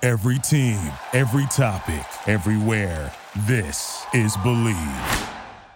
Every team, every topic, everywhere. This is Believe.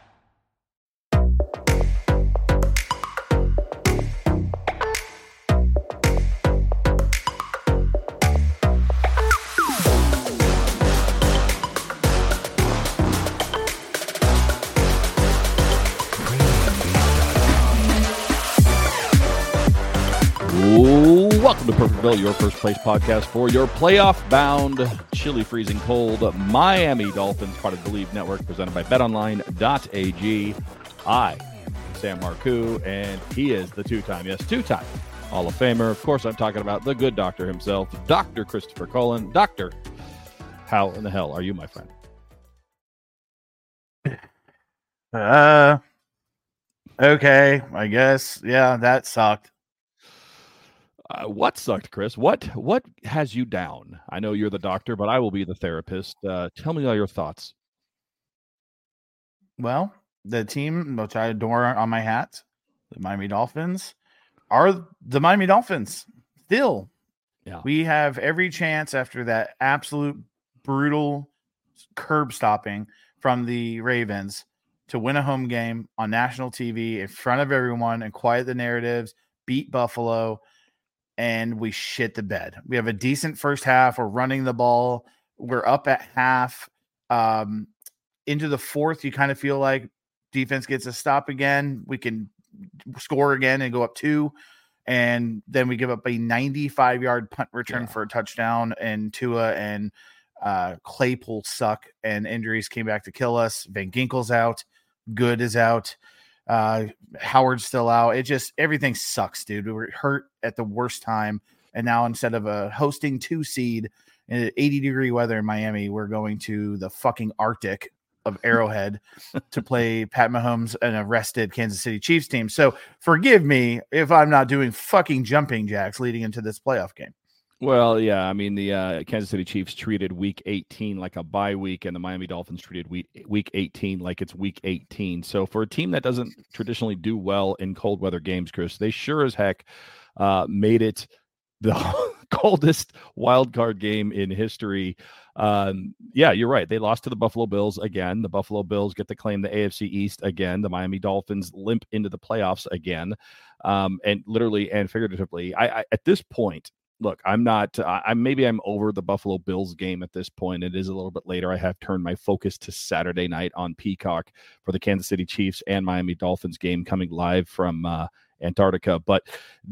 Welcome to Perfectville, your first place podcast for your playoff-bound, chilly, freezing cold Miami Dolphins, part of the Believe Network, presented by BetOnline.ag. I am Sam Marcoux, and he is the two-time Hall of Famer. Of course, I'm talking about the good doctor himself, Dr. Christopher Cullen. Doctor, how in the hell are you, my friend? Okay, I guess. Yeah, that sucked. What sucked, Chris? What has you down? I know you're the doctor, but I will be the therapist. Tell me all your thoughts. Well, the team, which I adore on my hat, the Miami Dolphins, are the Miami Dolphins. Still, yeah, we have every chance after that absolute brutal curb stopping from the Ravens to win a home game on national TV in front of everyone and quiet the narratives, beat Buffalo. And we shit the bed. We have a decent first half. We're running the ball. We're up at half. Into the fourth, you kind of feel like defense gets a stop again. We can score again and go up 2. And then we give up a 95-yard punt return for a touchdown. And Tua and Claypool suck. And injuries came back to kill us. Van Ginkel's out. Good is out. Howard's still out. Everything sucks, dude. We were hurt at the worst time. And now instead of a hosting 2 seed in 80-degree weather in Miami, we're going to the fucking Arctic of Arrowhead to play Pat Mahomes and a rested Kansas City Chiefs team. So forgive me if I'm not doing fucking jumping jacks leading into this playoff game. Well, yeah, I mean, the Kansas City Chiefs treated Week 18 like a bye week, and the Miami Dolphins treated Week 18 like it's Week 18. So for a team that doesn't traditionally do well in cold weather games, Chris, they sure as heck made it the coldest wild card game in history. Yeah, you're right. They lost to the Buffalo Bills again. The Buffalo Bills get to claim the AFC East again. The Miami Dolphins limp into the playoffs again, and literally and figuratively. I at this point, look, I'm over the Buffalo Bills game at this point. It is a little bit later. I have turned my focus to Saturday night on Peacock for the Kansas City Chiefs and Miami Dolphins game coming live from Antarctica. But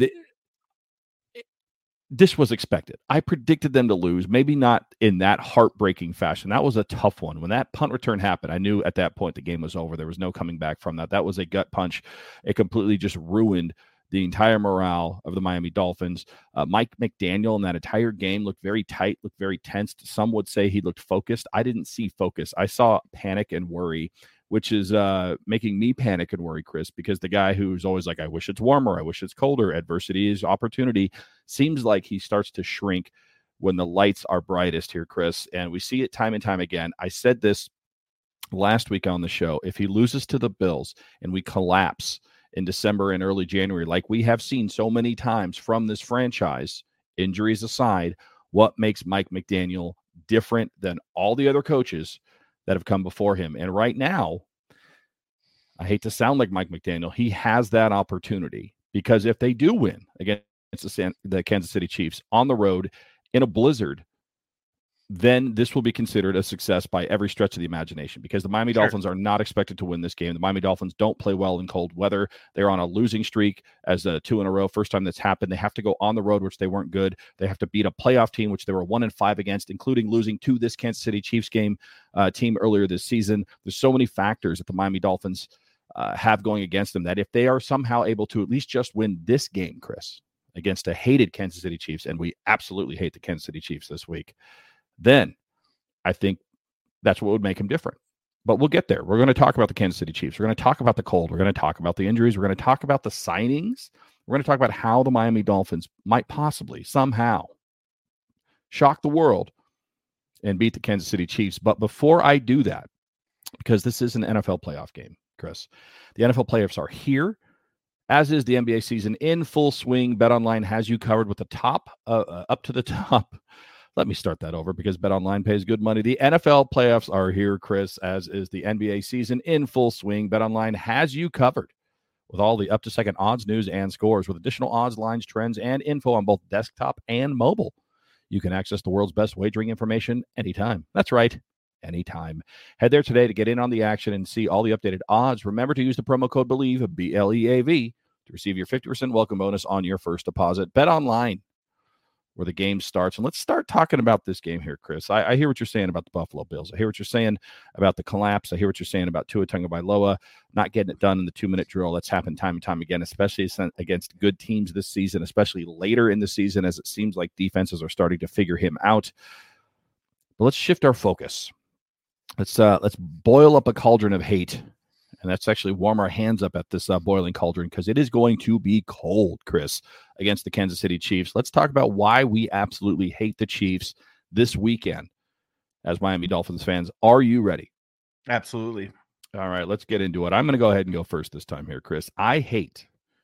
this was expected. I predicted them to lose, maybe not in that heartbreaking fashion. That was a tough one. When that punt return happened, I knew at that point the game was over. There was no coming back from that. That was a gut punch. It completely just ruined the entire morale of the Miami Dolphins. Mike McDaniel in that entire game looked very tight, looked very tensed. Some would say he looked focused. I didn't see focus. I saw panic and worry, which is making me panic and worry, Chris, because the guy who's always like, I wish it's warmer, I wish it's colder, adversity is opportunity, seems like he starts to shrink when the lights are brightest here, Chris. And we see it time and time again. I said this last week on the show. If he loses to the Bills and we collapse in December and early January, like we have seen so many times from this franchise, injuries aside, what makes Mike McDaniel different than all the other coaches that have come before him? And right now, I hate to sound like Mike McDaniel, he has that opportunity, because if they do win against the Kansas City Chiefs on the road in a blizzard, then this will be considered a success by every stretch of the imagination, because the Miami Dolphins are not expected to win this game. The Miami Dolphins don't play well in cold weather. They're on a losing streak as 2 in a row. First time that's happened. They have to go on the road, which they weren't good. They have to beat a playoff team, which they were 1-5 against, including losing to this Kansas City Chiefs team earlier this season. There's so many factors that the Miami Dolphins have going against them that if they are somehow able to at least just win this game, Chris, against a hated Kansas City Chiefs, and we absolutely hate the Kansas City Chiefs this week, then I think that's what would make him different. But we'll get there. We're going to talk about the Kansas City Chiefs. We're going to talk about the cold. We're going to talk about the injuries. We're going to talk about the signings. We're going to talk about how the Miami Dolphins might possibly, somehow, shock the world and beat the Kansas City Chiefs. But before I do that, because this is an NFL playoff game, Chris, the NFL playoffs are here, as is the NBA season in full swing. BetOnline has you covered with the top, up to the top Let me start that over because BetOnline pays good money. The NFL playoffs are here, Chris, as is the NBA season in full swing. BetOnline has you covered with all the up-to-second odds, news, and scores, with additional odds, lines, trends, and info on both desktop and mobile. You can access the world's best wagering information anytime. That's right, anytime. Head there today to get in on the action and see all the updated odds. Remember to use the promo code BELIEVE, B-L-E-A-V, to receive your 50% welcome bonus on your first deposit. BetOnline, where the game starts. And let's start talking about this game here, Chris. I hear what you're saying about the Buffalo Bills. I hear what you're saying about the collapse. I hear what you're saying about Tua Tagovailoa not getting it done in the 2-minute drill. That's happened time and time again, especially against good teams this season, especially later in the season, as it seems like defenses are starting to figure him out. But let's shift our focus. Let's boil up a cauldron of hate. And let's actually warm our hands up at this boiling cauldron, because it is going to be cold, Chris, against the Kansas City Chiefs. Let's talk about why we absolutely hate the Chiefs this weekend as Miami Dolphins fans. Are you ready? Absolutely. All right, let's get into it. I'm going to go ahead and go first this time here, Chris. I hate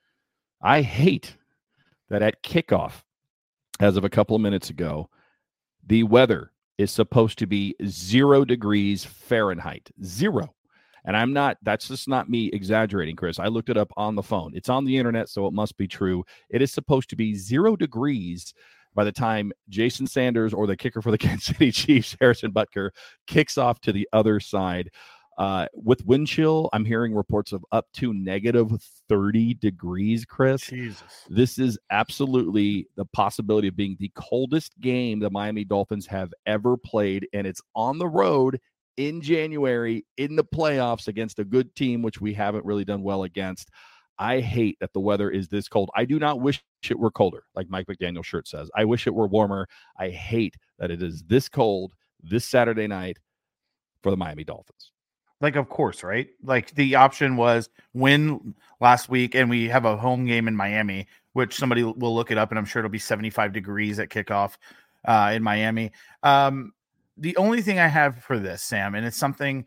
that at kickoff, as of a couple of minutes ago, the weather is supposed to be 0 degrees Fahrenheit. 0. And that's just not me exaggerating, Chris. I looked it up on the phone. It's on the internet, so it must be true. It is supposed to be 0 degrees by the time Jason Sanders, or the kicker for the Kansas City Chiefs, Harrison Butker, kicks off to the other side. With wind chill, I'm hearing reports of up to negative 30 degrees, Chris. Jesus. This is absolutely the possibility of being the coldest game the Miami Dolphins have ever played, and it's on the road in January in the playoffs against a good team, which we haven't really done well against. I hate that the weather is this cold. I do not wish it were colder, like Mike McDaniel's shirt says. I wish it were warmer. I hate that it is this cold this Saturday night for the Miami Dolphins. Like, of course, right? Like, the option was win last week, and we have a home game in Miami, which somebody will look it up, and I'm sure it'll be 75 degrees at kickoff in Miami. The only thing I have for this, Sam, and it's something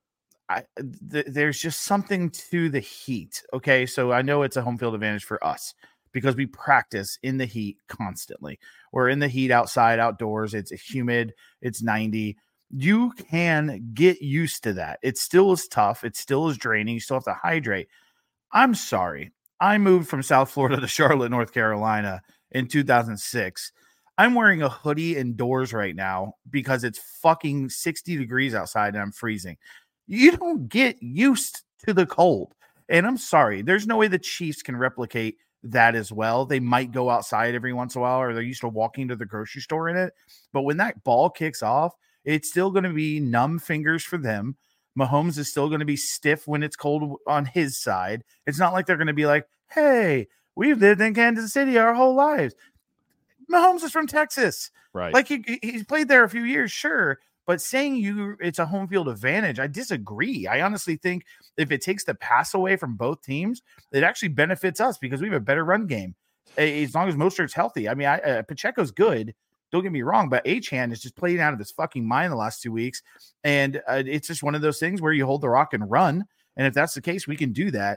there's just something to the heat. Okay. So I know it's a home field advantage for us because we practice in the heat constantly. We're in the heat outside, outdoors. It's humid. It's 90. You can get used to that. It still is tough. It still is draining. You still have to hydrate. I'm sorry. I moved from South Florida to Charlotte, North Carolina in 2006. I'm wearing a hoodie indoors right now because it's fucking 60 degrees outside and I'm freezing. You don't get used to the cold. And I'm sorry, there's no way the Chiefs can replicate that as well. They might go outside every once in a while, or they're used to walking to the grocery store in it. But when that ball kicks off, it's still going to be numb fingers for them. Mahomes is still going to be stiff when it's cold on his side. It's not like they're going to be like, hey, we've lived in Kansas City our whole lives. Mahomes is from Texas. Right. Like he's played there a few years, sure. But saying it's a home field advantage, I disagree. I honestly think if it takes the pass away from both teams, it actually benefits us because we have a better run game. As long as Mostert's healthy. I mean, Pacheco's good. Don't get me wrong, but Achane is just playing out of his fucking mind the last 2 weeks. And it's just one of those things where you hold the rock and run. And if that's the case, we can do that.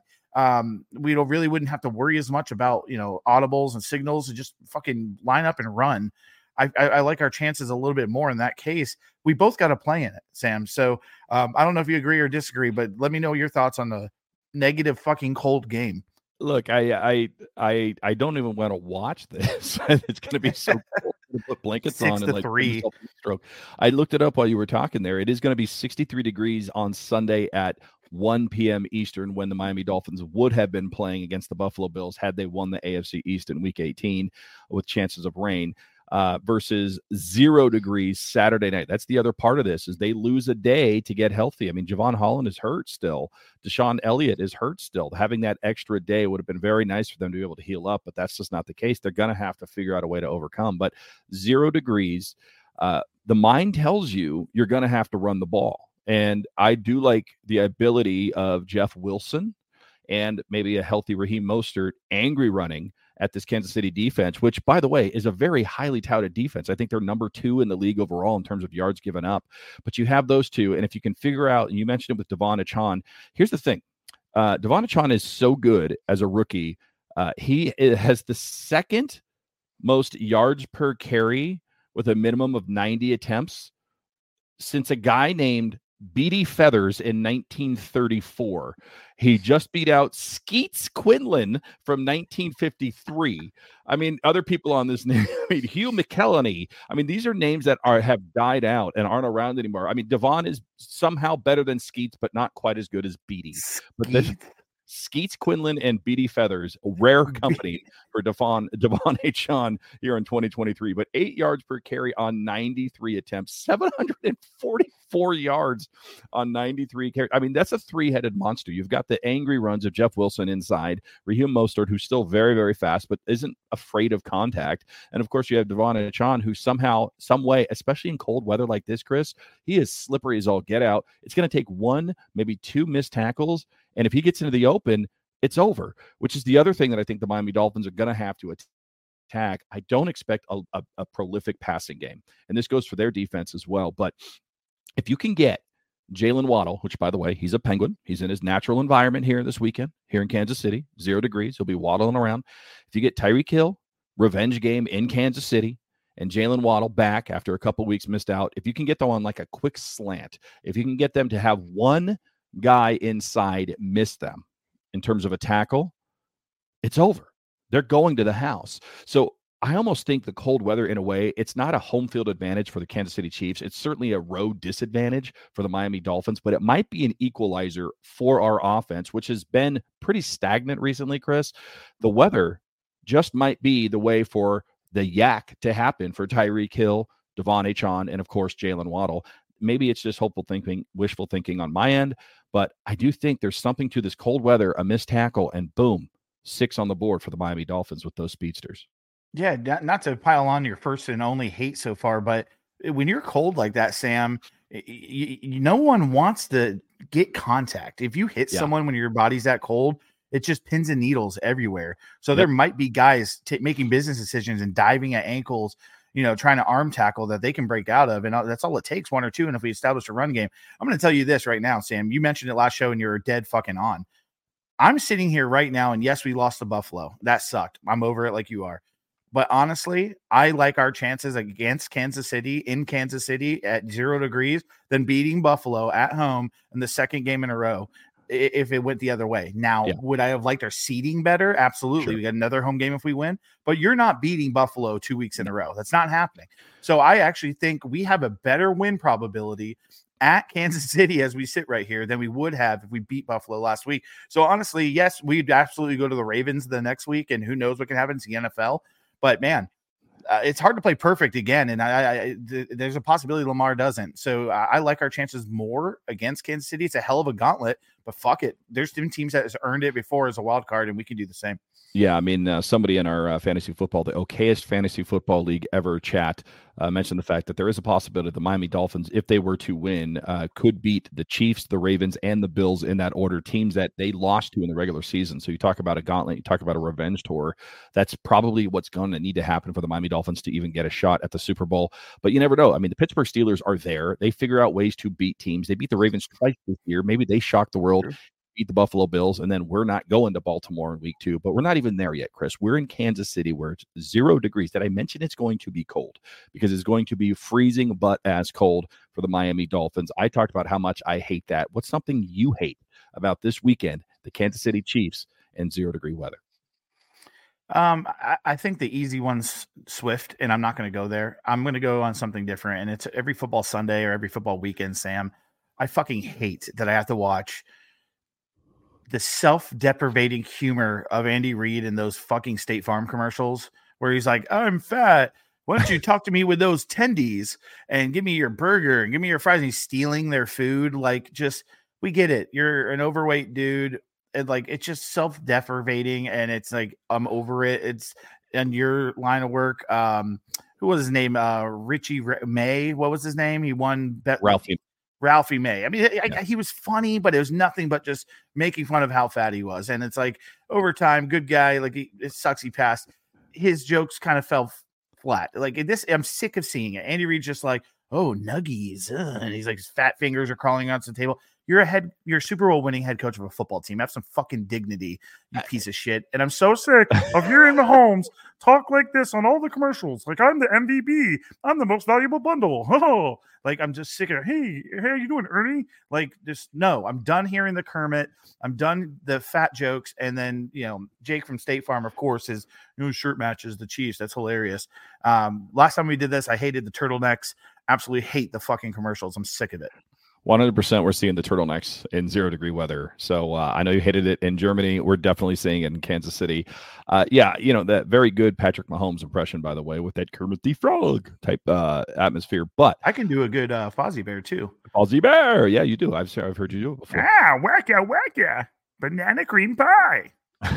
We really wouldn't have to worry as much about, audibles and signals, and just fucking line up and run. I like our chances a little bit more in that case. We both got to play in it, Sam. So I don't know if you agree or disagree, but let me know your thoughts on the negative fucking cold game. Look, I don't even want to watch this. It's going to be so cold to put blankets on and 3. Stroke. I looked it up while you were talking there. It is going to be 63 degrees on Sunday at 1 p.m. Eastern, when the Miami Dolphins would have been playing against the Buffalo Bills had they won the AFC East in Week 18 with chances of rain. Versus 0 degrees Saturday night. That's the other part of this, is they lose a day to get healthy. I mean, Javon Holland is hurt still. Deshaun Elliott is hurt still. Having that extra day would have been very nice for them to be able to heal up, but that's just not the case. They're going to have to figure out a way to overcome. But 0 degrees, the mind tells you you're going to have to run the ball. And I do like the ability of Jeff Wilson and maybe a healthy Raheem Mostert angry running at this Kansas City defense, which, by the way, is a very highly touted defense. I think they're number 2 in the league overall in terms of yards given up. But you have those two, and if you can figure out, and you mentioned it with Devon Achane, here's the thing. Devon Achane is so good as a rookie. He has the second most yards per carry with a minimum of 90 attempts since a guy named Beatty Feathers in 1934. He just beat out Skeets Quinlan from 1953. I mean, other people on this name, Hugh McElhenney. I mean, these are names that have died out and aren't around anymore. I mean, Devon is somehow better than Skeets, but not quite as good as Beatty. But Skeets Quinlan and Beatty Feathers, a rare company for Devon Achane here in 2023, but 8 yards per carry on 93 attempts, 744 yards on 93 carries. I mean, that's a three-headed monster. You've got the angry runs of Jeff Wilson inside, Raheem Mostert, who's still very, very fast, but isn't afraid of contact. And of course, you have Devon Achane, who somehow, some way, especially in cold weather like this, Chris, he is slippery as all get out. It's going to take one, maybe two missed tackles. And if he gets into the open, it's over, which is the other thing that I think the Miami Dolphins are going to have to attack. I don't expect a prolific passing game. And this goes for their defense as well. But if you can get Jalen Waddle, which, by the way, he's a Penguin. He's in his natural environment here this weekend, here in Kansas City, 0 degrees. He'll be waddling around. If you get Tyreek Hill, revenge game in Kansas City, and Jalen Waddle back after a couple weeks missed out, if you can get them on like a quick slant, if you can get them to have one guy inside miss them in terms of a tackle, it's over. They're going to the house. So I almost think the cold weather, in a way, it's not a home field advantage for the Kansas City Chiefs. It's certainly a road disadvantage for the Miami Dolphins, but it might be an equalizer for our offense, which has been pretty stagnant recently, Chris. The weather just might be the way for the yak to happen for Tyreek Hill, Devon Achane, and of course, Jalen Waddle. Maybe it's just hopeful thinking, wishful thinking on my end, but I do think there's something to this cold weather, a missed tackle, and boom, 6 on the board for the Miami Dolphins with those speedsters. Yeah, not to pile on your first and only hate so far, but when you're cold like that, Sam, no one wants to get contact. If you hit someone when your body's that cold, it's just pins and needles everywhere. So there might be guys making business decisions and diving at ankles, trying to arm tackle that they can break out of. And that's all it takes, 1 or 2. And if we establish a run game, I'm going to tell you this right now, Sam, you mentioned it last show and you're dead fucking on. I'm sitting here right now. And yes, we lost to Buffalo. That sucked. I'm over it like you are. But honestly, I like our chances against Kansas City in Kansas City at 0 degrees than beating Buffalo at home in the second game in a row if it went the other way. Now, would I have liked our seeding better? Absolutely. Sure. We got another home game if we win, but you're not beating Buffalo 2 weeks in a row. That's not happening. So I actually think we have a better win probability at Kansas City as we sit right here than we would have if we beat Buffalo last week. So honestly, yes, we'd absolutely go to the Ravens the next week, and who knows what can happen to the NFL. But man, it's hard to play perfect again, and there's a possibility Lamar doesn't. So I like our chances more against Kansas City. It's a hell of a gauntlet, but fuck it. There's been teams that has earned it before as a wild card, and we can do the same. Yeah, I mean, somebody in our fantasy football, the okayest fantasy football league ever chat, mentioned the fact that there is a possibility the Miami Dolphins, if they were to win, could beat the Chiefs, the Ravens, and the Bills in that order, teams that they lost to in the regular season. So you talk about a gauntlet, you talk about a revenge tour. That's probably what's going to need to happen for the Miami Dolphins to even get a shot at the Super Bowl. But you never know. I mean, the Pittsburgh Steelers are there. They figure out ways to beat teams. They beat the Ravens twice this year. Maybe they shock the world. Sure. Beat the Buffalo Bills, and then we're not going to Baltimore in week 2, but we're not even there yet, Chris. We're in Kansas City where it's 0 degrees. Did I mention it's going to be cold? Because it's going to be freezing but as cold for the Miami Dolphins. I talked about how much I hate that. What's something you hate about this weekend, the Kansas City Chiefs and 0 degree weather? I think the easy one's Swift, and I'm not going to go there. I'm going to go on something different, and it's every football Sunday or every football weekend, Sam. I fucking hate that I have to watch the self-deprivating humor of Andy Reid in those fucking State Farm commercials where he's like, I'm fat. Why don't you talk to me with those tendies and give me your burger and give me your fries? And he's stealing their food. Like, just, we get it. You're an overweight dude. And like, it's just self-deprivating. And it's like, I'm over it. It's in your line of work. Who was his name? Richie May. What was his name? He won Ralphie May. I mean, he was funny, but it was nothing but just making fun of how fat he was. And it's like, over time, good guy. Like, it sucks he passed. His jokes kind of fell flat. Like this, I'm sick of seeing it. Andy Reid's just like, oh, nuggies. And he's like, his fat fingers are crawling onto the table. You're a Super Bowl winning head coach of a football team. Have some fucking dignity, you piece of shit. And I'm so sick of hearing Mahomes talk like this on all the commercials. Like, I'm the MVP. I'm the most valuable bundle. Oh, like, I'm just sick of, hey, how you doing, Ernie? Like, just no, I'm done hearing the Kermit. I'm done the fat jokes. And then, Jake from State Farm, of course, his new shirt matches the Chiefs. That's hilarious. Last time we did this, I hated the turtlenecks. Absolutely hate the fucking commercials. I'm sick of it. 100% we're seeing the turtlenecks in 0-degree weather. So I know you hated it in Germany. We're definitely seeing it in Kansas City. That very good Patrick Mahomes impression, by the way, with that Kermit the Frog type atmosphere. But I can do a good Fozzie Bear too. Fozzie Bear. Yeah, you do. I've heard you do it before. Wacka, banana cream pie.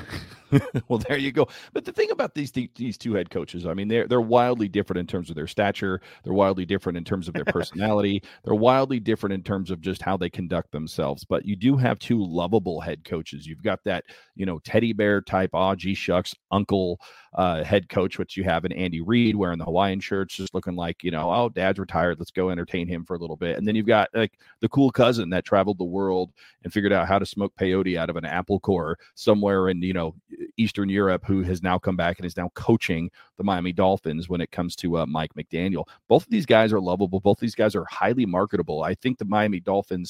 Well, there you go. But the thing about these two head coaches, I mean, they're wildly different in terms of their stature. They're wildly different in terms of their personality. They're wildly different in terms of just how they conduct themselves. But you do have two lovable head coaches. You've got that, teddy bear type, gee shucks, uncle head coach, which you have in Andy Reid wearing the Hawaiian shirts, just looking like, dad's retired. Let's go entertain him for a little bit. And then you've got like the cool cousin that traveled the world and figured out how to smoke peyote out of an apple core somewhere in, Eastern Europe, who has now come back and is now coaching the Miami Dolphins when it comes to Mike McDaniel. Both of these guys are lovable. Both of these guys are highly marketable. I think the Miami Dolphins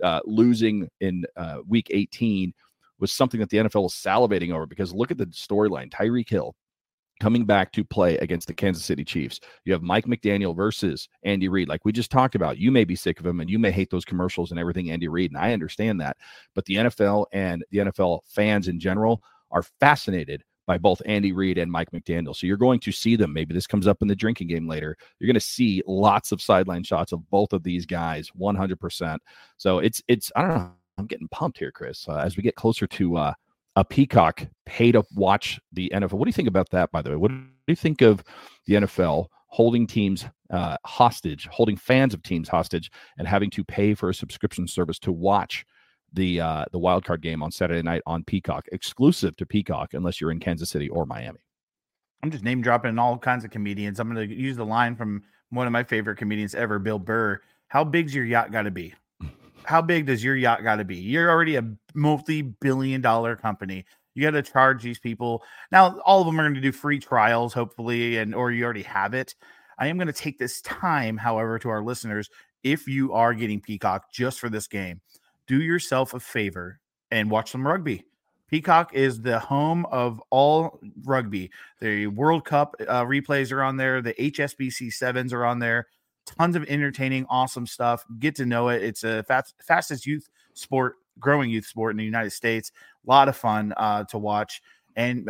losing in week 18 was something that the NFL was salivating over, because look at the storyline. Tyreek Hill coming back to play against the Kansas City Chiefs. You have Mike McDaniel versus Andy Reid. Like we just talked about, you may be sick of him and you may hate those commercials and everything, Andy Reid, and I understand that. But the NFL and the NFL fans in general are fascinated by both Andy Reid and Mike McDaniel. So you're going to see them. Maybe this comes up in the drinking game later. You're going to see lots of sideline shots of both of these guys, 100%. So it's I don't know. I'm getting pumped here, Chris, as we get closer to a Peacock pay to watch the NFL. What do you think about that, by the way? What do you think of the NFL holding teams hostage, holding fans of teams hostage, and having to pay for a subscription service to watch the wild card game on Saturday night on Peacock, exclusive to Peacock, unless you're in Kansas City or Miami? I'm just name dropping all kinds of comedians. I'm going to use the line from one of my favorite comedians ever, Bill Burr. How big's your yacht got to be? How big does your yacht got to be? You're already a multi-billion-dollar company. You got to charge these people. Now, all of them are going to do free trials, hopefully, or you already have it. I am going to take this time, however, to our listeners, if you are getting Peacock just for this game, do yourself a favor and watch some rugby. Peacock is the home of all rugby. The World Cup replays are on there. The HSBC Sevens are on there. Tons of entertaining, awesome stuff. Get to know it. It's a fastest youth sport, growing youth sport in the United States. A lot of fun to watch. And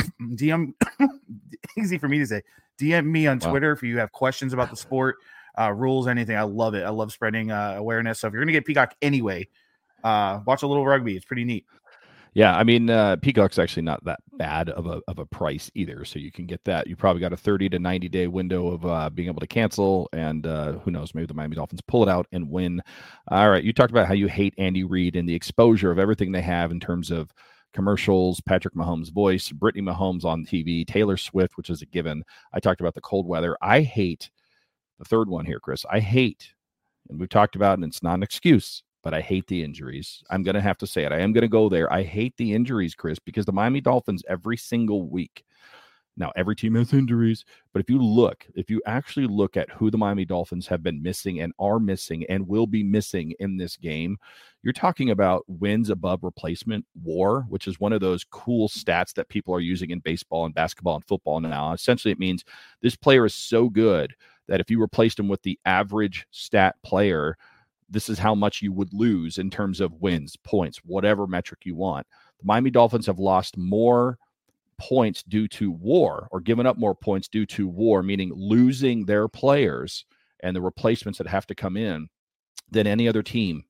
DM, easy for me to say, DM me on Twitter if you have questions about the sport, rules, anything. I love it. I love spreading awareness. So if you're going to get Peacock anyway, watch a little rugby. It's pretty neat. Yeah, I mean, Peacock's actually not that bad of a price either, so you can get that. You probably got a 30 to 90 day window of being able to cancel, and who knows, maybe the Miami Dolphins pull it out and win. All right, you talked about how you hate Andy Reid and the exposure of everything they have in terms of commercials, Patrick Mahomes' voice, Brittany Mahomes on TV, Taylor Swift, which is a given. I talked about the cold weather. I hate the third one here, Chris. I hate, and we've talked about it, and it's not an excuse, but I hate the injuries. I'm going to have to say it. I am going to go there. I hate the injuries, Chris, because the Miami Dolphins every single week. Now, every team has injuries, but if you actually look at who the Miami Dolphins have been missing and are missing and will be missing in this game, you're talking about wins above replacement WAR, which is one of those cool stats that people are using in baseball and basketball and football now. Essentially, it means this player is so good that if you replaced him with the average stat player, this is how much you would lose in terms of wins, points, whatever metric you want. The Miami Dolphins have lost more points due to WAR, or given up more points due to WAR, meaning losing their players and the replacements that have to come in, than any other team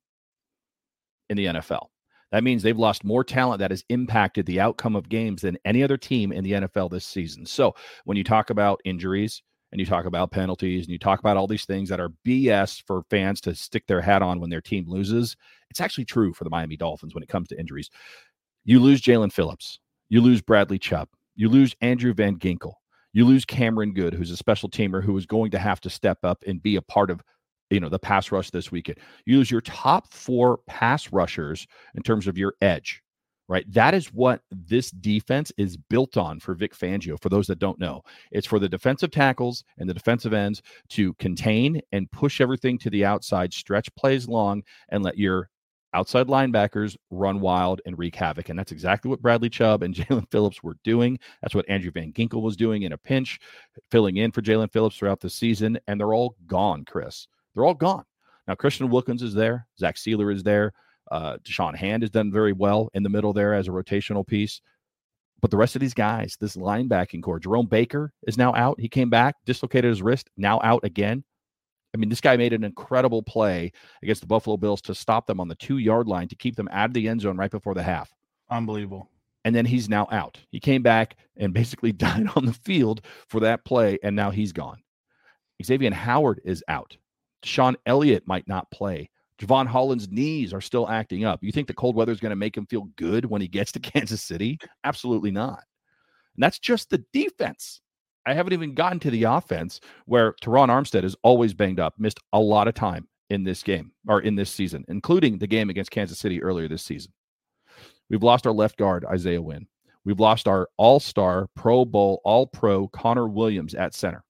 in the NFL. That means they've lost more talent that has impacted the outcome of games than any other team in the NFL this season. So when you talk about injuries, and you talk about penalties, and you talk about all these things that are BS for fans to stick their hat on when their team loses, it's actually true for the Miami Dolphins when it comes to injuries. You lose Jalen Phillips. You lose Bradley Chubb. You lose Andrew Van Ginkel. You lose Cameron Good, who's a special teamer who is going to have to step up and be a part of the pass rush this weekend. You lose your top 4 pass rushers in terms of your edge, right? That is what this defense is built on for Vic Fangio. For those that don't know, it's for the defensive tackles and the defensive ends to contain and push everything to the outside, stretch plays long, and let your outside linebackers run wild and wreak havoc. And that's exactly what Bradley Chubb and Jalen Phillips were doing. That's what Andrew Van Ginkel was doing in a pinch, filling in for Jalen Phillips throughout the season. And they're all gone, Chris. They're all gone. Now, Christian Wilkins is there. Zach Sealer is there. Deshaun Hand has done very well in the middle there as a rotational piece. But the rest of these guys, this linebacking core, Jerome Baker is now out. He came back, dislocated his wrist, now out again. I mean, this guy made an incredible play against the Buffalo Bills to stop them on the 2-yard line to keep them out of the end zone right before the half. Unbelievable. And then he's now out. He came back and basically died on the field for that play, and now he's gone. Xavier Howard is out. Sean Elliott might not play. Javon Holland's knees are still acting up. You think the cold weather is going to make him feel good when he gets to Kansas City? Absolutely not. And that's just the defense. I haven't even gotten to the offense, where Teron Armstead is always banged up, missed a lot of time in this game or in this season, including the game against Kansas City earlier this season. We've lost our left guard, Isaiah Wynn. We've lost our all-star, Pro Bowl, all-pro Connor Williams at center.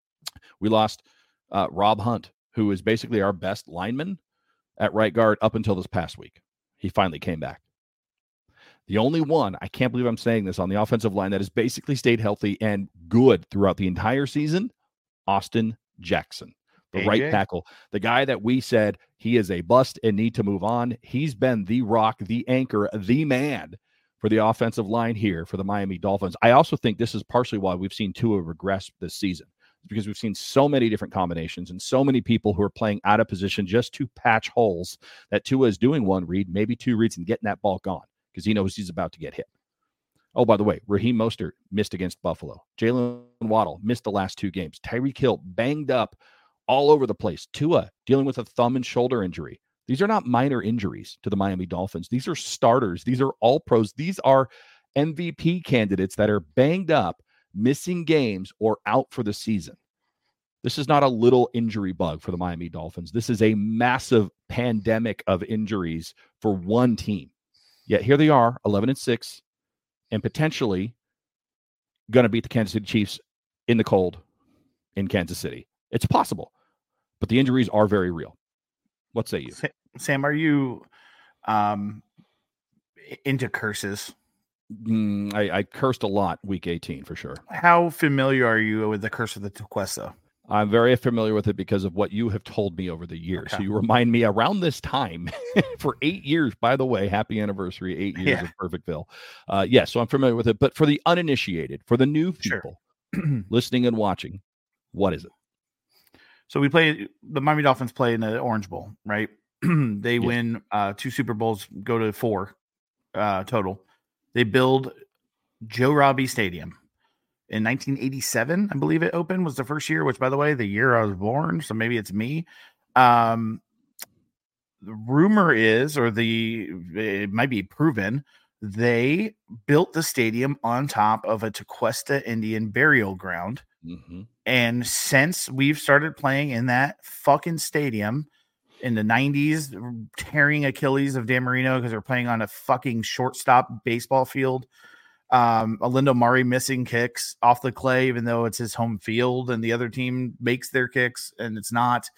We lost Rob Hunt, who is basically our best lineman at right guard up until this past week. He finally came back. The only one, I can't believe I'm saying this, on the offensive line that has basically stayed healthy and good throughout the entire season, Austin Jackson, the right tackle, the guy that we said he is a bust and need to move on. He's been the rock, the anchor, the man for the offensive line here for the Miami Dolphins. I also think this is partially why we've seen Tua regress this season, because we've seen so many different combinations and so many people who are playing out of position just to patch holes, that Tua is doing one read, maybe 2 reads, and getting that ball gone, because he knows he's about to get hit. Oh, by the way, Raheem Mostert missed against Buffalo. Jalen Waddle missed the last 2 games. Tyreek Hill banged up all over the place. Tua dealing with a thumb and shoulder injury. These are not minor injuries to the Miami Dolphins. These are starters. These are all pros. These are MVP candidates that are banged up, missing games, or out for the season. This is not a little injury bug for the Miami Dolphins. This is a massive pandemic of injuries for one team. Yet here they are, 11-6, and potentially going to beat the Kansas City Chiefs in the cold in Kansas City. It's possible, but the injuries are very real. What say you? Sam, are you into curses? I cursed a lot week 18 for sure. How familiar are you with the curse of the Tequesta? I'm very familiar with it because of what you have told me over the years. Okay. So you remind me around this time for 8 years, by the way, happy anniversary, 8 years of Perfectville. So I'm familiar with it, but for the uninitiated, for the new people listening and watching, what is it? So the Miami Dolphins play in the Orange Bowl, right? They win 2 Super Bowls, go to 4 total. They build Joe Robbie Stadium. In 1987, I believe it opened, was the first year, which, by the way, the year I was born, so maybe it's me. The rumor is, it might be proven, they built the stadium on top of a Tequesta Indian burial ground. Mm-hmm. And since we've started playing in that fucking stadium in the 90s, tearing Achilles of Dan Marino because they're playing on a fucking shortstop baseball field. Alindo Murray missing kicks off the clay, even though it's his home field and the other team makes their kicks and it's not.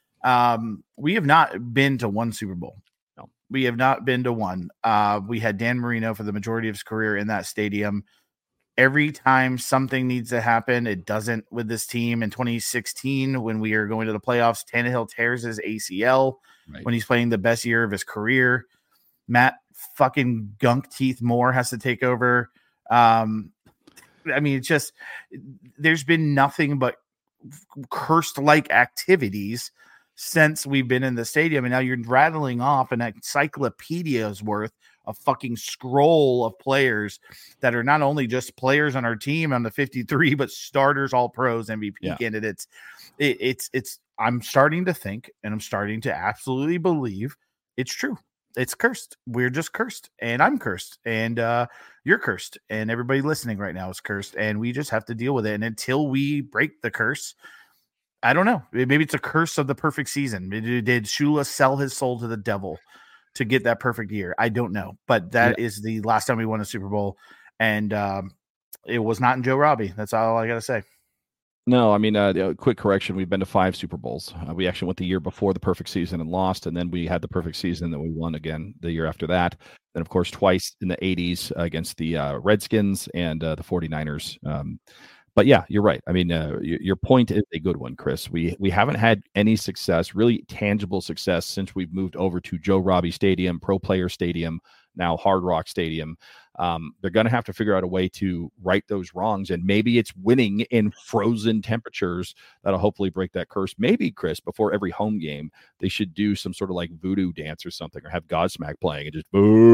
We have not been to one Super Bowl. No, we have not been to one. We had Dan Marino for the majority of his career in that stadium. Every time something needs to happen, it doesn't with this team. In 2016, when we are going to the playoffs, Tannehill tears his ACL when he's playing the best year of his career. Matt fucking Gunk Teeth Moore has to take over. I mean, it's just, there's been nothing but cursed like activities since we've been in the stadium. And now you're rattling off an encyclopedia's worth of fucking scroll of players that are not only just players on our team on the 53, but starters, all pros, MVP candidates. It's, I'm starting to think, and I'm starting to absolutely believe it's true. It's cursed. We're just cursed, and I'm cursed, and you're cursed, and everybody listening right now is cursed, and we just have to deal with it. And until we break the curse, I don't know. Maybe it's a curse of the perfect season. Did Shula sell his soul to the devil to get that perfect year? I don't know. But that is the last time we won a Super Bowl. And it was not in Joe Robbie. That's all I got to say. No, I mean, quick correction. We've been to 5 Super Bowls. We actually went the year before the perfect season and lost. And then we had the perfect season that we won again the year after that. Then, of course, twice in the 80s against the Redskins and the 49ers. But yeah, you're right. I mean, your point is a good one, Chris. We haven't had any success, really tangible success, since we've moved over to Joe Robbie Stadium, Pro Player Stadium, now Hard Rock Stadium. They're going to have to figure out a way to right those wrongs, and maybe it's winning in frozen temperatures that'll hopefully break that curse. Maybe, Chris, before every home game, they should do some sort of like voodoo dance or something, or have Godsmack playing and just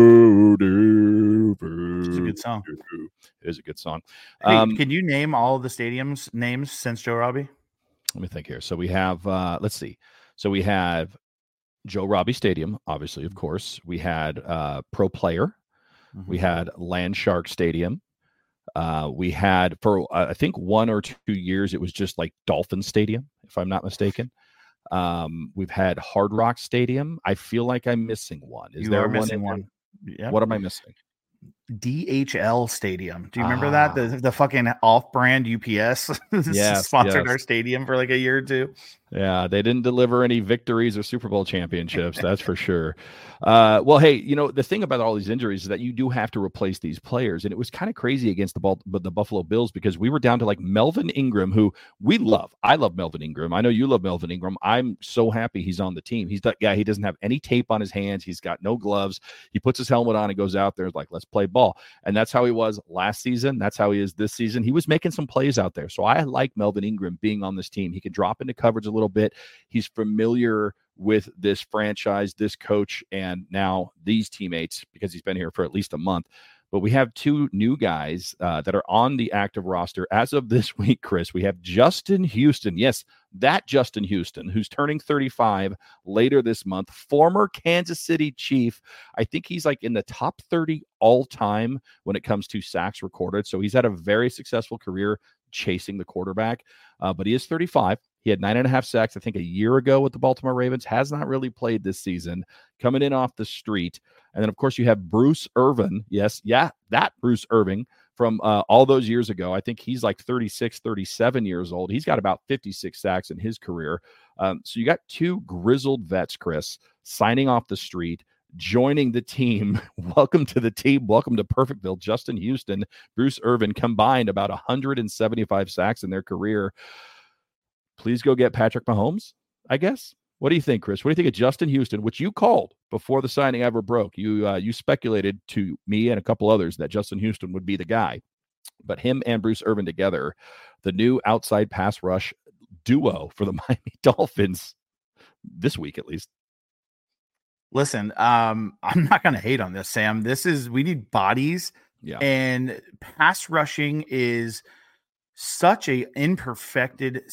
voodoo. It's a good song. It is a good song. Hey, can you name all of the stadiums names since Joe Robbie? Let me think here. So we have, let's see. So we have Joe Robbie Stadium, obviously, of course. We had Pro Player. Mm-hmm. We had Landshark Stadium. We had, for I think 1 or 2 years, it was just like Dolphin Stadium, if I'm not mistaken. We've had Hard Rock Stadium. I feel like I'm missing one. Is there missing one? Yeah. What am I missing? DHL Stadium. Do you remember that? The fucking off-brand UPS sponsored our stadium for like a year or two. Yeah, they didn't deliver any victories or Super Bowl championships, that's for sure. Well, hey, you know, the thing about all these injuries is that you do have to replace these players. And it was kind of crazy against the Buffalo Bills, because we were down to like Melvin Ingram, who we love. I love Melvin Ingram. I know you love Melvin Ingram. I'm so happy he's on the team. He's that guy. He doesn't have any tape on his hands. He's got no gloves. He puts his helmet on and goes out there like, let's play ball. And that's how he was last season. That's how he is this season. He was making some plays out there. So I like Melvin Ingram being on this team. He can drop into coverage a little bit. He's familiar with this franchise, this coach, and now these teammates, because he's been here for at least a month. But we have 2 new guys that are on the active roster as of this week, Chris. We have Justin Houston. Yes, that Justin Houston, who's turning 35 later this month, former Kansas City Chief. I think he's like in the top 30 all time when it comes to sacks recorded. So he's had a very successful career chasing the quarterback, but he is 35. He had 9.5 sacks, I think, a year ago with the Baltimore Ravens. Has not really played this season, coming in off the street. And then, of course, you have Bruce Irvin. Yes, that Bruce Irving from all those years ago. I think he's like 36, 37 years old. He's got about 56 sacks in his career. So you got 2 grizzled vets, Chris, signing off the street, joining the team. Welcome to the team. Welcome to Perfectville. Justin Houston, Bruce Irvin combined about 175 sacks in their career. Please go get Patrick Mahomes, I guess. What do you think, Chris? What do you think of Justin Houston, which you called before the signing ever broke? You speculated to me and a couple others that Justin Houston would be the guy. But him and Bruce Irvin together, the new outside pass rush duo for the Miami Dolphins this week, at least. Listen, I'm not going to hate on this, Sam. We need bodies. Yeah. And pass rushing is such a imperfect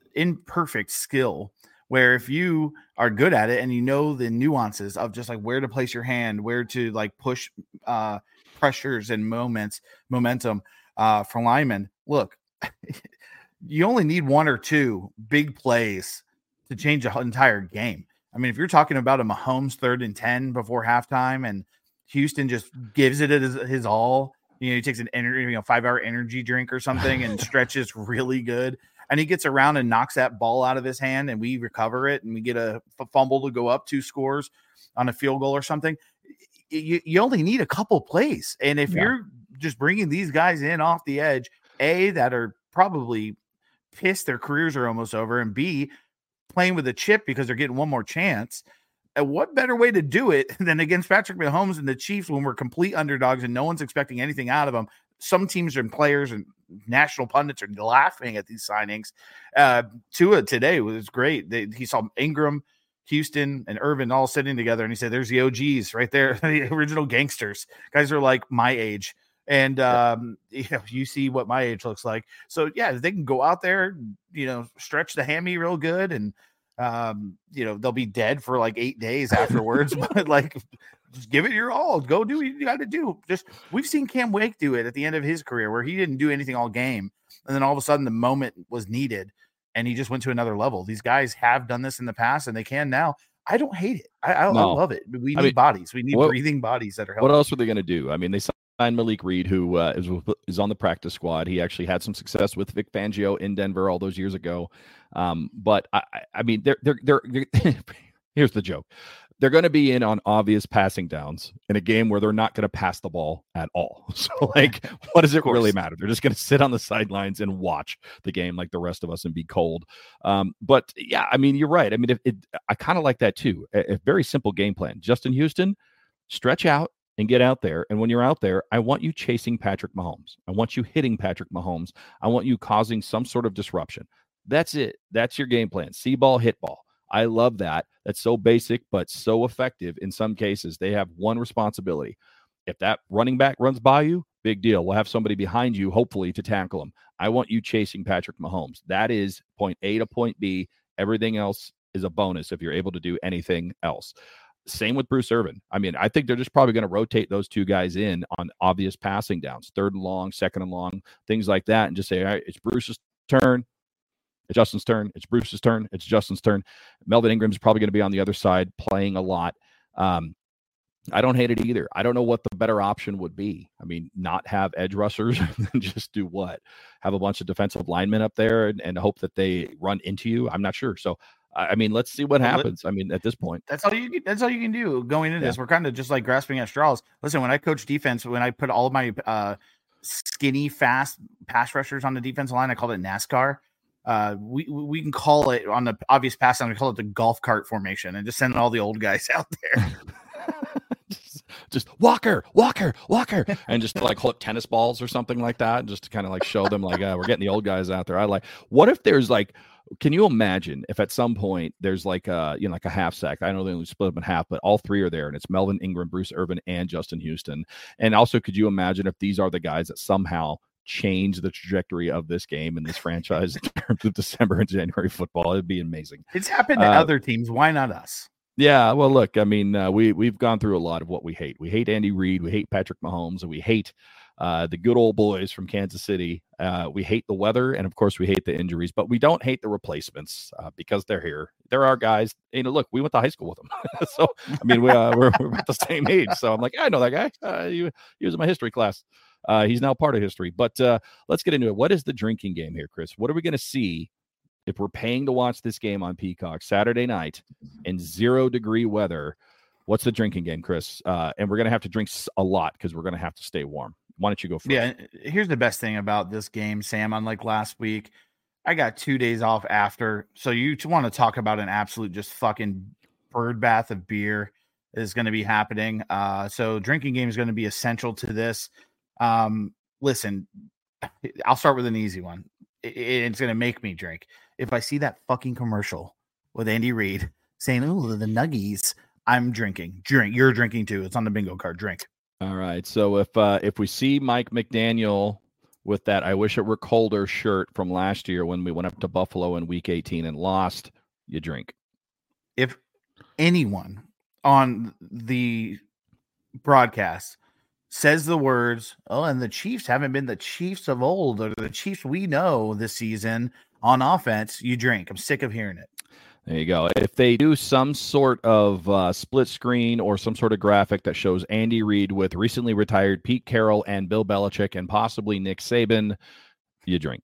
skill, where if you are good at it and you know the nuances of just like where to place your hand, where to like push pressures and momentum for linemen, look, you only need 1 or 2 big plays to change the entire game. I mean, if you're talking about a Mahomes 3rd and 10 before halftime and Houston just gives it his all, he takes an 5-hour energy drink or something and stretches really good, and he gets around and knocks that ball out of his hand, and we recover it, and we get a fumble to go up 2 scores on a field goal or something. You only need a couple plays. And if you're just bringing these guys in off the edge, A, that are probably pissed their careers are almost over, and B, playing with a chip because they're getting one more chance, and what better way to do it than against Patrick Mahomes and the Chiefs when we're complete underdogs and no one's expecting anything out of them? Some teams and players and national pundits are laughing at these signings. Tua today was great. He saw Ingram, Houston, and Irvin all sitting together, and he said, there's the OGs right there, the original gangsters. Guys are like my age. And you see what my age looks like. So, yeah, they can go out there, stretch the hammy real good, and they'll be dead for like 8 days afterwards. But like, just give it your all. Go do what you got to do. We've seen Cam Wake do it at the end of his career, where he didn't do anything all game, and then all of a sudden the moment was needed. and he just went to another level. These guys have done this in the past, and they can now. I don't hate it. I No. love it. We need bodies. We need breathing bodies that are helping. What else were they going to do? I mean, they signed Malik Reed, who is on the practice squad. He actually had some success with Vic Fangio in Denver all those years ago. But I mean, they're here's the joke. They're going to be in on obvious passing downs in a game where they're not going to pass the ball at all. So, like, what does it really matter? They're just going to sit on the sidelines and watch the game like the rest of us and be cold. But yeah, I mean, you're right. I mean, I kind of like that too. A very simple game plan. Justin Houston, stretch out and get out there. And when you're out there, I want you chasing Patrick Mahomes. I want you hitting Patrick Mahomes. I want you causing some sort of disruption. That's it. That's your game plan. See ball, hit ball. I love that. That's so basic, but so effective in some cases. They have one responsibility. If that running back runs by you, big deal. We'll have somebody behind you, hopefully, to tackle him. I want you chasing Patrick Mahomes. That is point A to point B. Everything else is a bonus if you're able to do anything else. Same with Bruce Irvin. I mean, I think they're just probably going to rotate those two guys in on obvious passing downs, 3rd and long, 2nd and long, things like that, and just say, all right, it's Bruce's turn. It's Justin's turn. It's Bruce's turn. It's Justin's turn. Melvin Ingram's probably going to be on the other side playing a lot. I don't hate it either. I don't know what the better option would be. I mean, not have edge rushers and just do what? Have a bunch of defensive linemen up there and hope that they run into you? I'm not sure. So, I mean, let's see what happens. I mean, at this point, that's all you can do going into this. We're kind of just like grasping at straws. Listen, when I coach defense, when I put all of my skinny, fast pass rushers on the defensive line, I called it NASCAR. We can call it on the obvious pass down. We call it the golf cart formation, and just send all the old guys out there. just Walker, and just like hold up tennis balls or something like that, just to kind of like show them like we're getting the old guys out there. I like. What if there's like? Can you imagine if at some point there's like like a half sack? I know they only split up in half, but all three are there, and it's Melvin Ingram, Bruce Irvin, and Justin Houston. And also, could you imagine if these are the guys that somehow change the trajectory of this game and this franchise in terms of December and January football? It'd be amazing. It's happened to other teams. Why not us? Yeah, well, look, I mean, we've gone through a lot of what we hate. We hate Andy Reid, we hate Patrick Mahomes, and we hate the good old boys from Kansas City. We hate the weather, and of course, we hate the injuries, but we don't hate the replacements because they're here. They're our guys. You know, look, we went to high school with them, so I mean, we're about the same age. So I'm like, I know that guy. He was in my history class. He's now part of history. But let's get into it. What is the drinking game here, Chris? What are we going to see if we're paying to watch this game on Peacock Saturday night in 0-degree weather? What's the drinking game, Chris? And we're going to have to drink a lot because we're going to have to stay warm. Why don't you go first? Yeah, here's the best thing about this game, Sam. Unlike last week, I got 2 days off after. So you want to talk about an absolute just fucking birdbath of beer is going to be happening. So drinking game is going to be essential to this. Listen, I'll start with an easy one. It's going to make me drink. If I see that fucking commercial with Andy Reid saying, "Ooh, the nuggies," I'm drinking. Drink. You're drinking too. It's on the bingo card. Drink. All right. So if we see Mike McDaniel with that "I wish it were colder" shirt from last year when we went up to Buffalo in Week 18 and lost, you drink. If anyone on the broadcast says the words, "Oh, and the Chiefs haven't been the Chiefs of old, or the Chiefs we know this season on offense," you drink. I'm sick of hearing it. There you go. If they do some sort of split screen or some sort of graphic that shows Andy Reid with recently retired Pete Carroll and Bill Belichick and possibly Nick Saban, you drink.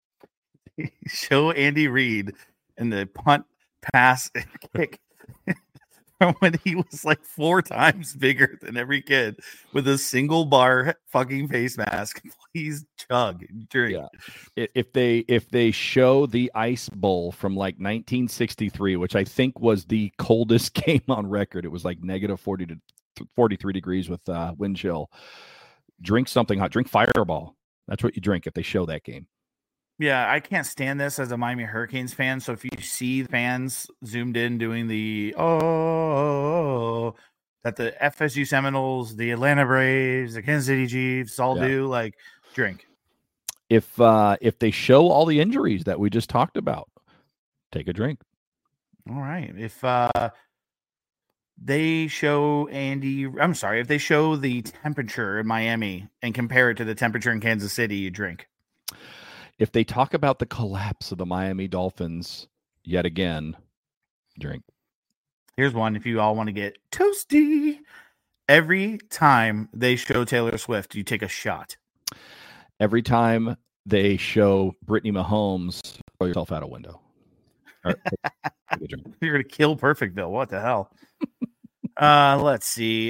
Show Andy Reid in the punt, pass, and kick when he was like 4 times bigger than every kid with a single bar fucking face mask. Please chug, drink. Yeah. If they show the Ice Bowl from like 1963, which I think was the coldest game on record, it was like negative 40 to 43 degrees with wind chill. Drink something hot. Drink Fireball. That's what you drink if they show that game. Yeah, I can't stand this as a Miami Hurricanes fan. So if you see fans zoomed in doing the that the FSU Seminoles, the Atlanta Braves, the Kansas City Chiefs all do, like, drink. If they show all the injuries that we just talked about, take a drink. All right. If they show if they show the temperature in Miami and compare it to the temperature in Kansas City, you drink. If they talk about the collapse of the Miami Dolphins yet again, drink. Here's one if you all want to get toasty. Every time they show Taylor Swift, you take a shot. Every time they show Brittany Mahomes, throw yourself out a window. Right, you're going to kill Perfectville. What the hell? Let's see.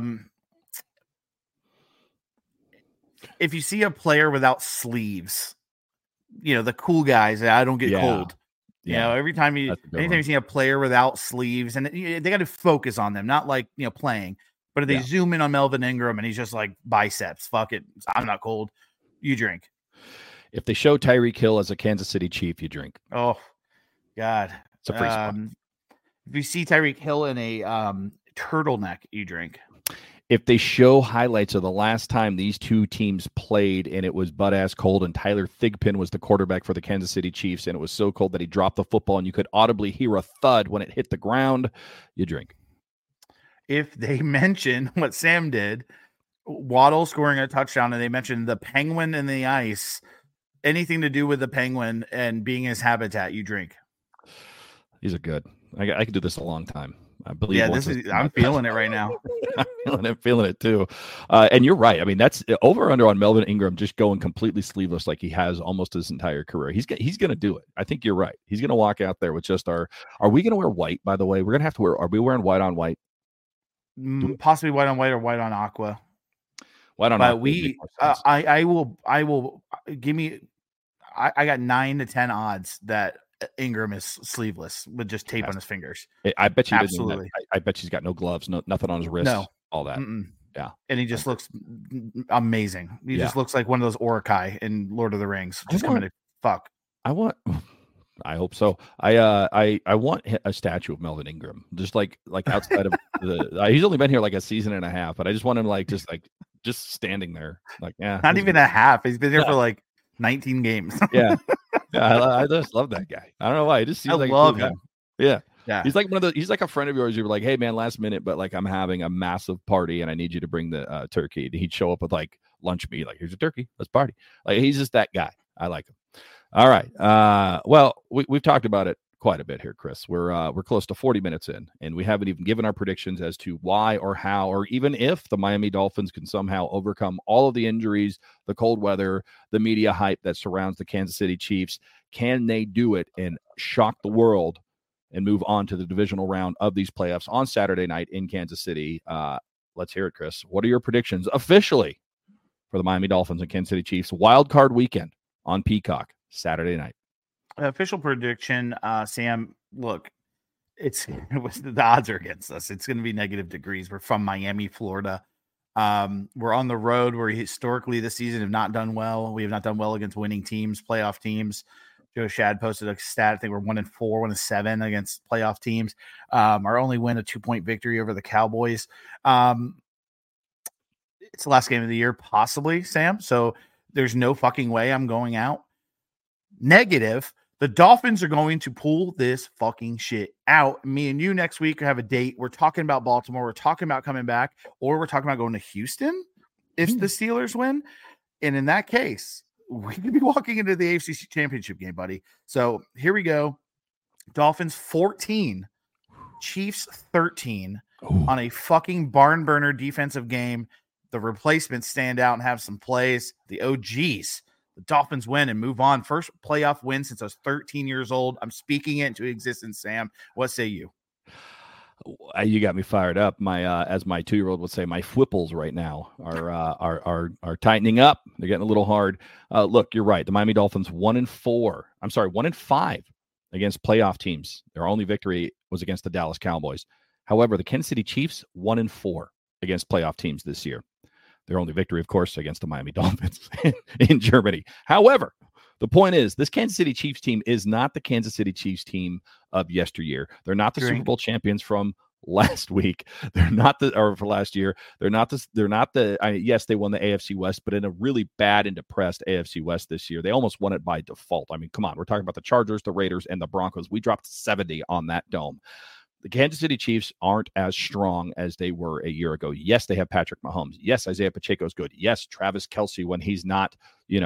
If you see a player without sleeves, the cool guys, I don't get cold. Anytime you see a player without sleeves, and they got to focus on them, not like, playing, but if they zoom in on Melvin Ingram and he's just like biceps, fuck it, I'm not cold. You drink. If they show Tyreek Hill as a Kansas City Chief, you drink. Oh, God. It's a free spot. If you see Tyreek Hill in a turtleneck, you drink. If they show highlights of the last time these two teams played and it was butt-ass cold and Tyler Thigpen was the quarterback for the Kansas City Chiefs and it was so cold that he dropped the football and you could audibly hear a thud when it hit the ground, you drink. If they mention what Sam did, Waddle scoring a touchdown, and they mentioned the penguin in the ice, anything to do with the penguin and being his habitat, you drink. These are good. I could do this a long time. I believe. Yeah, I'm feeling it right now. I'm feeling it too. And you're right. I mean, that's over under on Melvin Ingram just going completely sleeveless like he has almost his entire career. He's going to do it. I think you're right. He's going to walk out there with just are we going to wear white, by the way? We're going to have to wear, are we wearing white on white? Possibly white on white or white on aqua. White on aqua. I will give me, I got 9 to 10 odds that Ingram is sleeveless with just tape on his fingers. I bet you absolutely. I bet she's got no gloves, nothing on his wrist. No, all that. Yeah, and he just looks amazing. He just looks like one of those Uruk-hai in Lord of the Rings. Just coming to fuck. I hope so. I want a statue of Melvin Ingram, just like outside of the. He's only been here like a season and a half, but I just want him just standing there, not even a half. He's been here for like 19 games. Yeah. I just love that guy. I don't know why. He just seems like a cool guy. Yeah. He's like one of he's like a friend of yours. You were like, hey man, last minute, but like I'm having a massive party and I need you to bring the turkey. And he'd show up with like lunch meat, like here's your turkey, let's party. Like he's just that guy. I like him. All right. Well, we've talked about it quite a bit here, Chris. We're close to 40 minutes in, and we haven't even given our predictions as to why or how or even if the Miami Dolphins can somehow overcome all of the injuries, the cold weather, the media hype that surrounds the Kansas City Chiefs. Can they do it and shock the world and move on to the divisional round of these playoffs on Saturday night in Kansas City? Let's hear it, Chris. What are your predictions officially for the Miami Dolphins and Kansas City Chiefs wild card weekend on Peacock Saturday night? Official prediction, Sam, look, the odds are against us. It's going to be negative degrees. We're from Miami, Florida. We're on the road where historically this season have not done well. We have not done well against winning teams, playoff teams. Joe Shad posted a stat. I think we're 1-4, 1-7 against playoff teams. Our only win, a 2-point victory over the Cowboys. It's the last game of the year, possibly, Sam. So there's no fucking way I'm going out. Negative. The Dolphins are going to pull this fucking shit out. Me and you next week have a date. We're talking about Baltimore. We're talking about coming back, or we're talking about going to Houston if the Steelers win. And in that case, we could be walking into the AFC Championship game, buddy. So here we go. Dolphins 14, Chiefs 13 on a fucking barn burner defensive game. The replacements stand out and have some plays. The OGs. The Dolphins win and move on. First playoff win since I was 13 years old. I'm speaking it into existence, Sam. What say you? You got me fired up. My as my 2-year-old would say, my fwipples right now are tightening up. They're getting a little hard. Look, you're right. The Miami Dolphins 1-4. I'm sorry, 1-5 against playoff teams. Their only victory was against the Dallas Cowboys. However, the Kansas City Chiefs 1-4 against playoff teams this year. Their only victory, of course, against the Miami Dolphins in Germany. However, the point is, this Kansas City Chiefs team is not the Kansas City Chiefs team of yesteryear. They're not the Super Bowl champions from last week. They're not for last year. Yes, they won the AFC West, but in a really bad and depressed AFC West this year. They almost won it by default. I mean, come on. We're talking about the Chargers, the Raiders, and the Broncos. We dropped 70 on that dome. The Kansas City Chiefs aren't as strong as they were a year ago. Yes, they have Patrick Mahomes. Yes, Isaiah Pacheco's good. Yes, Travis Kelce when he's not,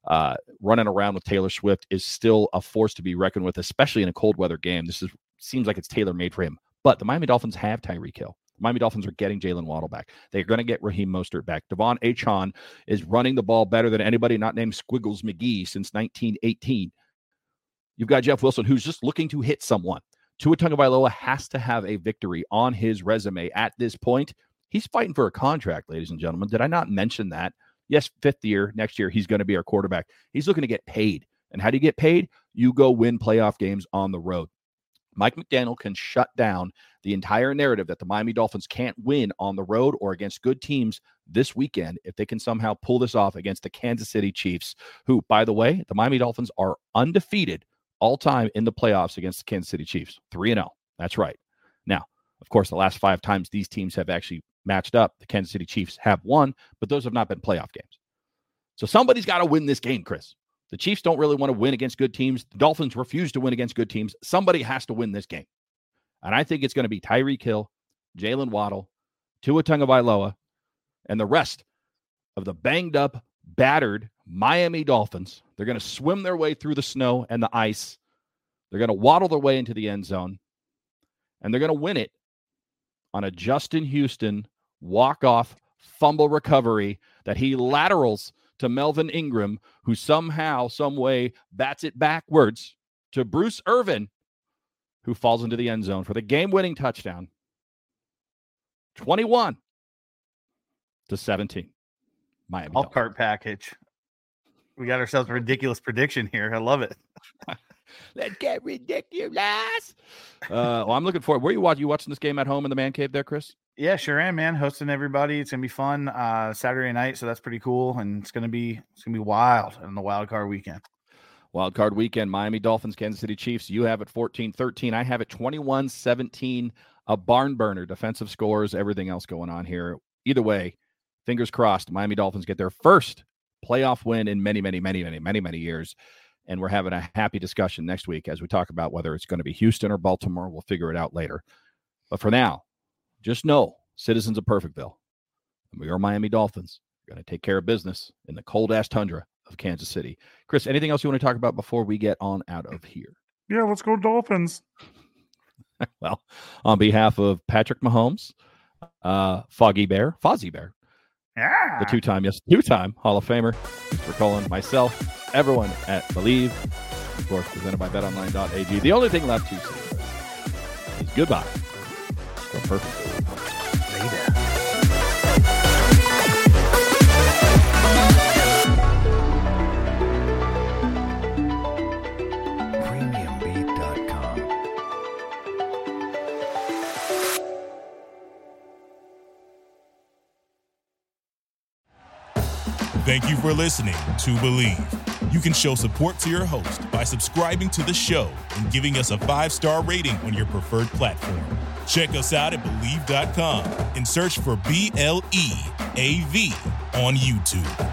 running around with Taylor Swift is still a force to be reckoned with, especially in a cold weather game. Seems like it's tailor-made for him. But the Miami Dolphins have Tyreek Hill. The Miami Dolphins are getting Jalen Waddle back. They're going to get Raheem Mostert back. Devon Achane is running the ball better than anybody not named Squiggles McGee since 1918. You've got Jeff Wilson, who's just looking to hit someone. Tua Tagovailoa has to have a victory on his resume at this point. He's fighting for a contract, ladies and gentlemen. Did I not mention that? Yes, 5th year. Next year, he's going to be our quarterback. He's looking to get paid. And how do you get paid? You go win playoff games on the road. Mike McDaniel can shut down the entire narrative that the Miami Dolphins can't win on the road or against good teams this weekend if they can somehow pull this off against the Kansas City Chiefs, who, by the way, the Miami Dolphins are undefeated all-time in the playoffs against the Kansas City Chiefs. 3-0. That's right. Now, of course, the last 5 times these teams have actually matched up, the Kansas City Chiefs have won, but those have not been playoff games. So somebody's got to win this game, Chris. The Chiefs don't really want to win against good teams. The Dolphins refuse to win against good teams. Somebody has to win this game. And I think it's going to be Tyreek Hill, Jalen Waddle, Tua Tagovailoa, and the rest of the banged-up, battered Miami Dolphins. They're going to swim their way through the snow and the ice. They're going to waddle their way into the end zone. And they're going to win it on a Justin Houston walk-off fumble recovery that he laterals to Melvin Ingram, who somehow, some way bats it backwards to Bruce Irvin, who falls into the end zone for the game-winning touchdown. 21-17. Miami. All cart package. We got ourselves a ridiculous prediction here. I love it. Let's get ridiculous. Well, I'm looking forward. Where you watching? You watching this game at home in the man cave there, Chris? Yeah, sure am, man. Hosting everybody. It's gonna be fun. Saturday night, so that's pretty cool. And it's gonna be wild on the wild card weekend. Wild card weekend, Miami Dolphins, Kansas City Chiefs. You have it 14-13. I have it 21-17. A barn burner, defensive scores, everything else going on here. Either way, fingers crossed, Miami Dolphins get their first playoff win in many, many, many, many, many, many years. And we're having a happy discussion next week as we talk about whether it's going to be Houston or Baltimore. We'll figure it out later. But for now, just know, citizens of Perfectville, we are Miami Dolphins. We're going to take care of business in the cold-ass tundra of Kansas City. Chris, anything else you want to talk about before we get on out of here? Yeah, let's go Dolphins. Well, on behalf of Patrick Mahomes, Fozzie Bear, yeah, the two-time Hall of Famer, for calling myself, everyone at Believe, of course, presented by BetOnline.ag. The only thing left to say is goodbye. Go Perfect. Later. Thank you for listening to Believe. You can show support to your host by subscribing to the show and giving us a 5-star rating on your preferred platform. Check us out at Believe.com and search for BLEAV on YouTube.